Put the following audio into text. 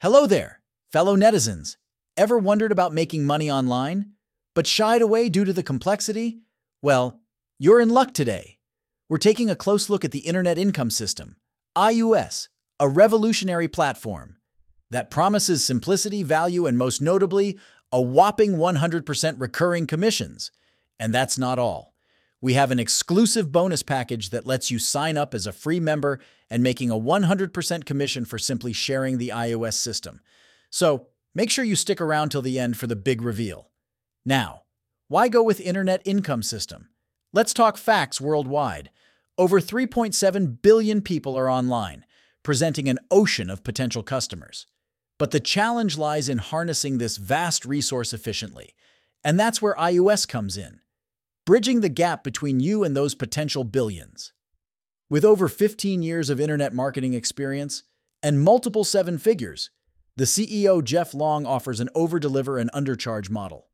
Hello there, fellow netizens. Ever wondered about making money online, but shied away due to the complexity? Well, you're in luck today. We're taking a close look at the Internet Income System, IUS, a revolutionary platform that promises simplicity, value, and most notably, a whopping 100% recurring commissions. And that's not all. We have an exclusive bonus package that lets you sign up as a free member and making a 100% commission for simply sharing the iOS system. So, make sure you stick around till the end for the big reveal. Now, why go with Internet Income System? Let's talk facts worldwide. Over 3.7 billion people are online, presenting an ocean of potential customers. But the challenge lies in harnessing this vast resource efficiently. And that's where iOS comes in, bridging the gap between you and those potential billions. With over 15 years of internet marketing experience and multiple seven figures, the CEO Jeff Long offers an over-deliver and undercharge model.